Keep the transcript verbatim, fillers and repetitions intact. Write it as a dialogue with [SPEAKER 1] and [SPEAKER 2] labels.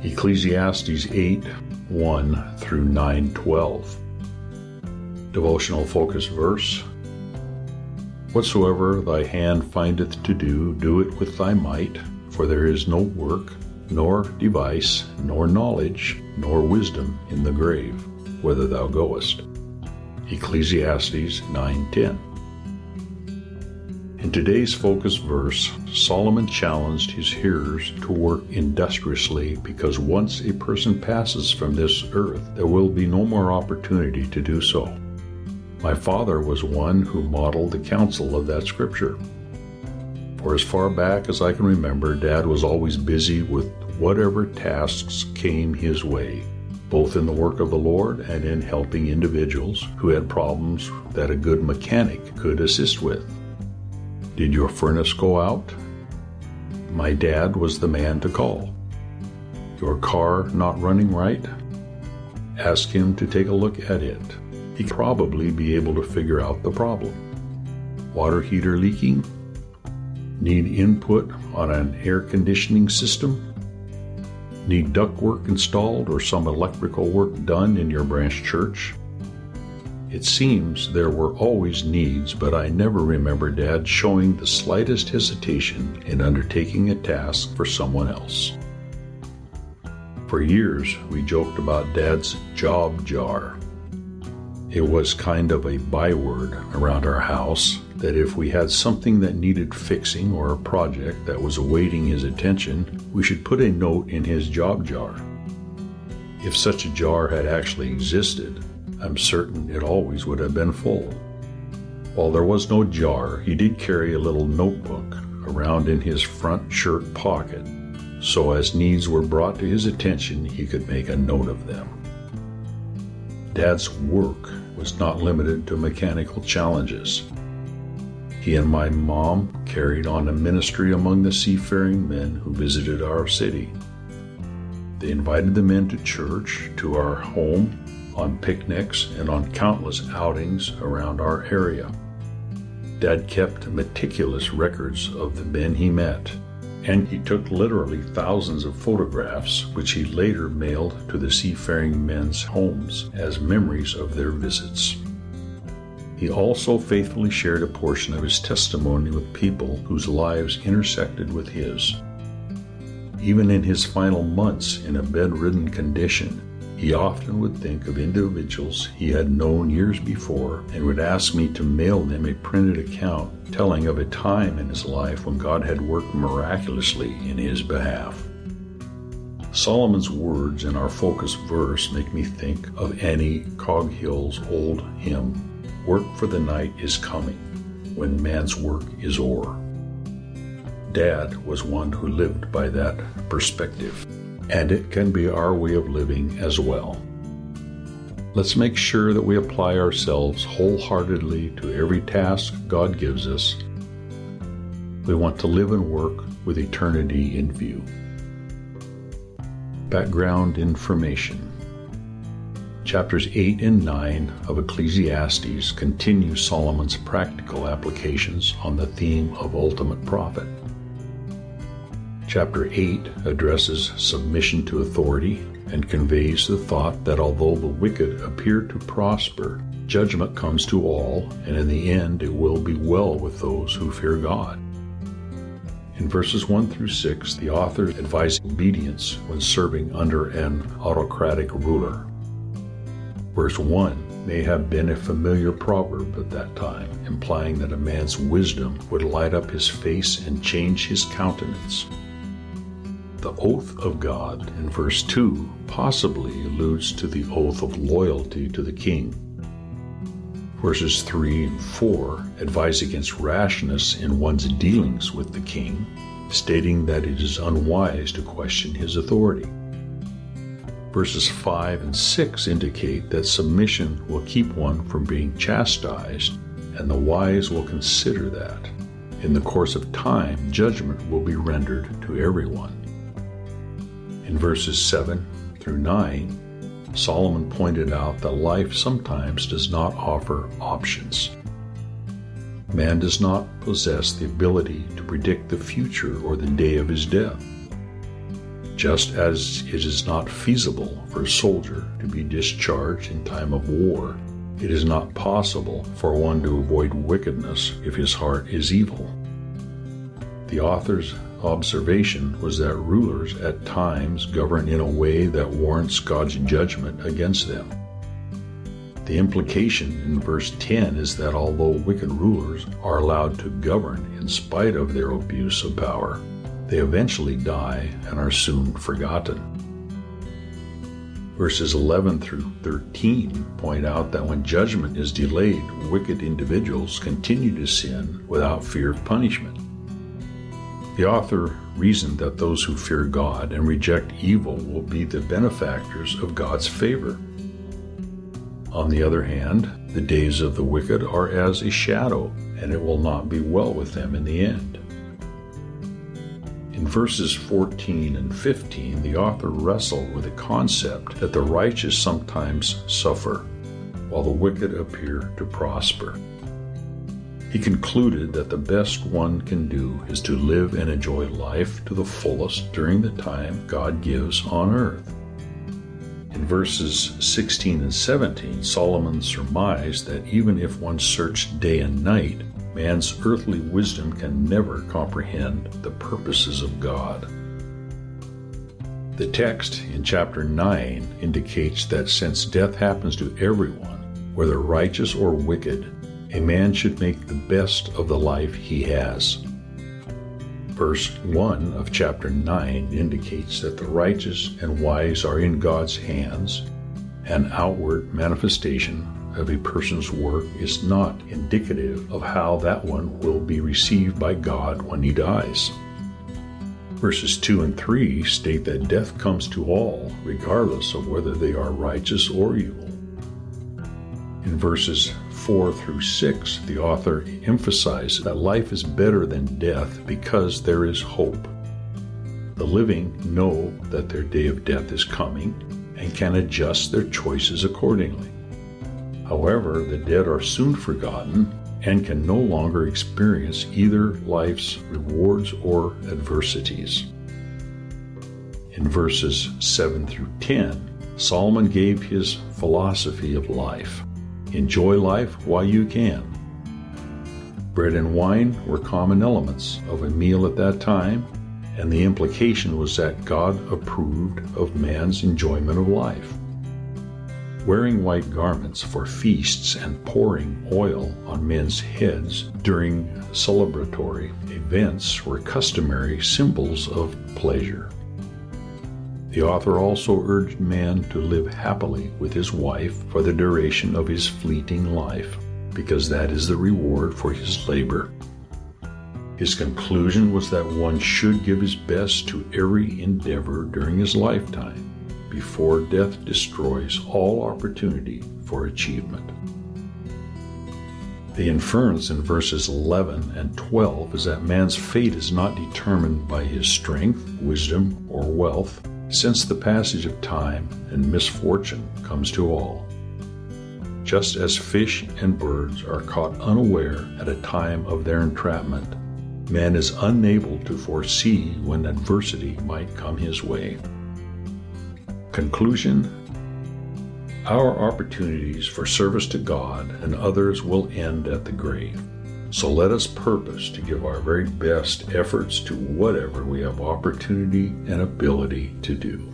[SPEAKER 1] Ecclesiastes eight, one through nine twelve. Devotional focus verse: Whatsoever thy hand findeth to do, do it with thy might, for there is no work, nor device, nor knowledge, nor wisdom in the grave, whither thou goest. Ecclesiastes nine ten. In today's focus verse, Solomon challenged his hearers to work industriously, because once a person passes from this earth, there will be no more opportunity to do so. My father was one who modeled the counsel of that scripture. For as far back as I can remember, Dad was always busy with whatever tasks came his way, both in the work of the Lord and in helping individuals who had problems that a good mechanic could assist with. Did your furnace go out? My dad was the man to call. Your car not running right? Ask him to take a look at it. He'd probably be able to figure out the problem. Water heater leaking? Need input on an air conditioning system? Need ductwork installed or some electrical work done in your branch church? It seems there were always needs, but I never remember Dad showing the slightest hesitation in undertaking a task for someone else. For years, we joked about Dad's job jar. It was kind of a byword around our house that if we had something that needed fixing or a project that was awaiting his attention, we should put a note in his job jar. If such a jar had actually existed, I'm certain it always would have been full. While there was no jar, he did carry a little notebook around in his front shirt pocket, so as needs were brought to his attention, he could make a note of them. Dad's work was not limited to mechanical challenges. He and my mom carried on a ministry among the seafaring men who visited our city. They invited the men to church, to our home, on picnics, and on countless outings around our area. Dad kept meticulous records of the men he met, and he took literally thousands of photographs, which he later mailed to the seafaring men's homes as memories of their visits. He also faithfully shared a portion of his testimony with people whose lives intersected with his. Even in his final months in a bedridden condition, he often would think of individuals he had known years before and would ask me to mail them a printed account telling of a time in his life when God had worked miraculously in his behalf. Solomon's words in our focus verse make me think of Annie Coghill's old hymn, "Work for the night is coming, when man's work is o'er." Dad was one who lived by that perspective, and it can be our way of living as well. Let's make sure that we apply ourselves wholeheartedly to every task God gives us. We want to live and work with eternity in view. Background information. Chapters eight and nine of Ecclesiastes continue Solomon's practical applications on the theme of ultimate profit. Chapter eight addresses submission to authority and conveys the thought that although the wicked appear to prosper, judgment comes to all, and in the end it will be well with those who fear God. In verses one through six, the author advises obedience when serving under an autocratic ruler. Verse one may have been a familiar proverb at that time, implying that a man's wisdom would light up his face and change his countenance. The oath of God in verse two possibly alludes to the oath of loyalty to the king. Verses three and four advise against rashness in one's dealings with the king, stating that it is unwise to question his authority. Verses five and six indicate that submission will keep one from being chastised, and the wise will consider that. In the course of time, judgment will be rendered to everyone. In verses seven through nine, Solomon pointed out that life sometimes does not offer options. Man does not possess the ability to predict the future or the day of his death. Just as it is not feasible for a soldier to be discharged in time of war, it is not possible for one to avoid wickedness if his heart is evil. The author's observation was that rulers at times govern in a way that warrants God's judgment against them. The implication in verse ten is that although wicked rulers are allowed to govern in spite of their abuse of power, they eventually die and are soon forgotten. Verses eleven through thirteen point out that when judgment is delayed, wicked individuals continue to sin without fear of punishment. The author reasoned that those who fear God and reject evil will be the benefactors of God's favor. On the other hand, the days of the wicked are as a shadow, and it will not be well with them in the end. In verses fourteen and fifteen, the author wrestled with the concept that the righteous sometimes suffer, while the wicked appear to prosper. He concluded that the best one can do is to live and enjoy life to the fullest during the time God gives on earth. In verses sixteen and seventeen, Solomon surmised that even if one searched day and night, man's earthly wisdom can never comprehend the purposes of God. The text in chapter nine indicates that since death happens to everyone, whether righteous or wicked, a man should make the best of the life he has. Verse one of chapter nine indicates that the righteous and wise are in God's hands. An outward manifestation of a person's work is not indicative of how that one will be received by God when he dies. Verses two and three state that death comes to all, regardless of whether they are righteous or evil. In verses four through six, the author emphasizes that life is better than death because there is hope. The living know that their day of death is coming and can adjust their choices accordingly. However, the dead are soon forgotten and can no longer experience either life's rewards or adversities. In verses seven through ten, Solomon gave his philosophy of life. Enjoy life while you can. Bread and wine were common elements of a meal at that time, and the implication was that God approved of man's enjoyment of life. Wearing white garments for feasts and pouring oil on men's heads during celebratory events were customary symbols of pleasure. The author also urged man to live happily with his wife for the duration of his fleeting life, because that is the reward for his labor. His conclusion was that one should give his best to every endeavor during his lifetime, before death destroys all opportunity for achievement. The inference in verses eleven and twelve is that man's fate is not determined by his strength, wisdom, or wealth, since the passage of time and misfortune comes to all. Just as fish and birds are caught unaware at a time of their entrapment, man is unable to foresee when adversity might come his way. Conclusion: our opportunities for service to God and others will end at the grave. So let us purpose to give our very best efforts to whatever we have opportunity and ability to do.